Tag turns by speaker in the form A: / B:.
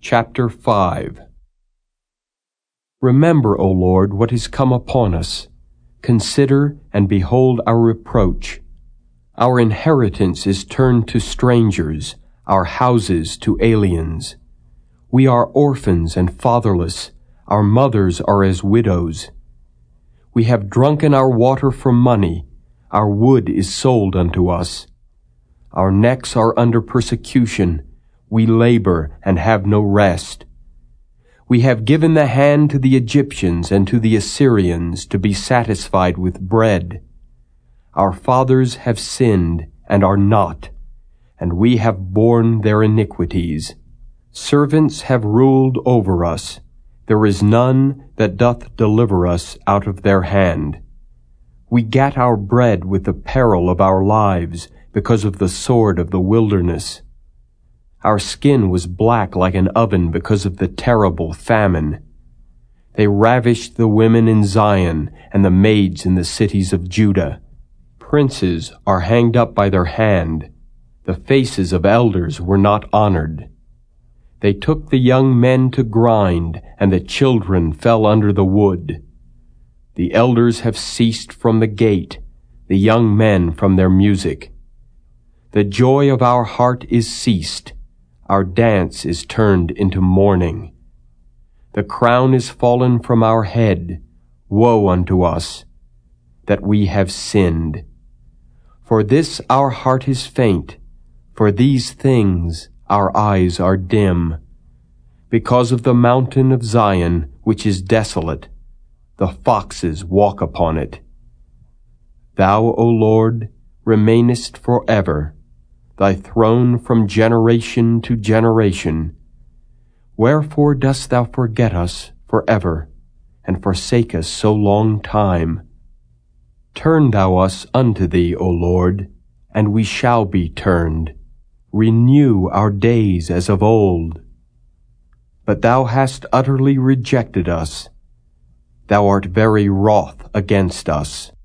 A: Chapter 5 Remember, O Lord, what is come upon us. Consider and behold our reproach. Our inheritance is turned to strangers, our houses to aliens. We are orphans and fatherless, our mothers are as widows. We have drunken our water for money, our wood is sold unto us. Our necks are under persecution, we labor and have no rest. We have given the hand to the Egyptians and to the Assyrians to be satisfied with bread. Our fathers have sinned and are not, and we have borne their iniquities. Servants have ruled over us. There is none that doth deliver us out of their hand. We gat our bread with the peril of our lives, because of the sword of the wilderness. Our skin was black like an oven because of the terrible famine. They ravished the women in Zion and the maids in the cities of Judah. Princes are hanged up by their hand. The faces of elders were not honored. They took the young men to grind, and the children fell under the wood. The elders have ceased from the gate, the young men from their music. The joy of our heart is ceased. Our dance is turned into mourning. The crown is fallen from our head. Woe unto us, that we have sinned. For this our heart is faint. For these things our eyes are dim. Because of the mountain of Zion, which is desolate, the foxes walk upon it. Thou, O Lord, remainest forever, thy throne from generation to generation. Wherefore dost thou forget us forever, and forsake us so long time? Turn thou us unto thee, O Lord, and we shall be turned. Renew our days as of old. But thou hast utterly rejected us. Thou art very wroth against us.